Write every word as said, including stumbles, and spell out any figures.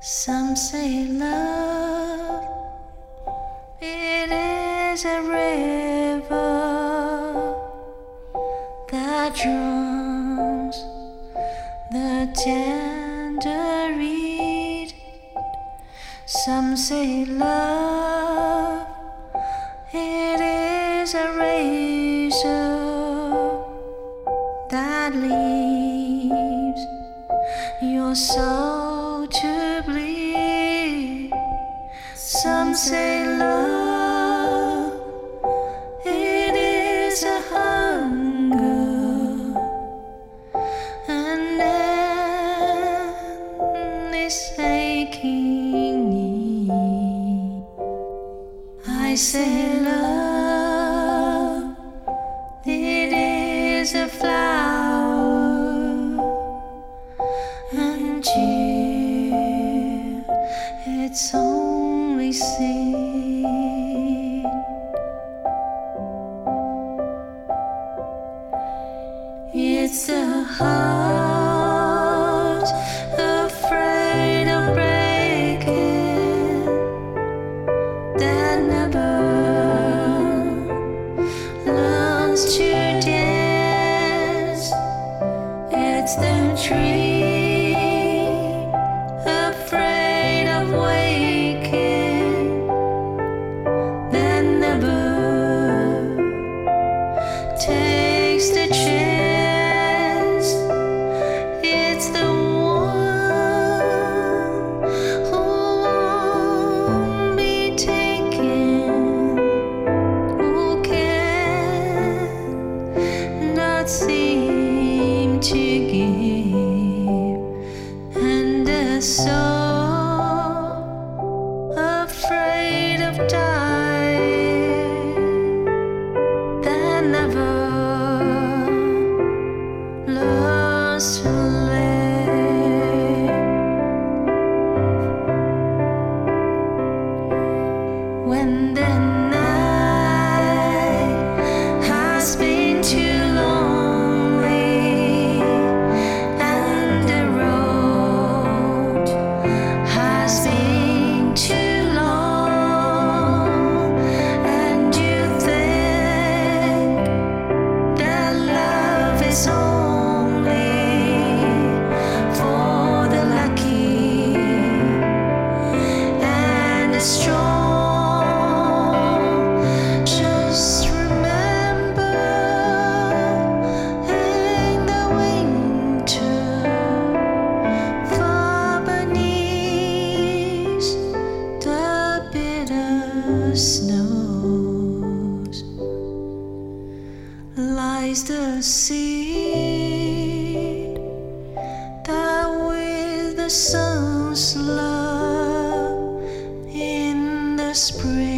Some say love, it is a river that drowns the tender reed. Some say love, it is a razor that leaves your soul to bleed. Some say love, it is a hunger, an endless aching need. I say love, it is a flower, until it's only seed. It's the heart afraid of breaking that never learns to dance. It's the tree afraid of waking that never takes the chance. It's the one who won't be taken, who can not seem to give, and the soul afraid of dying that never lost to live. When the night has been too lonely and the road has been too long, and you think that love is only for the lucky and the strong, just remember in the winter, far beneath the bitter snows, lies the seed that with the sun's love in the spring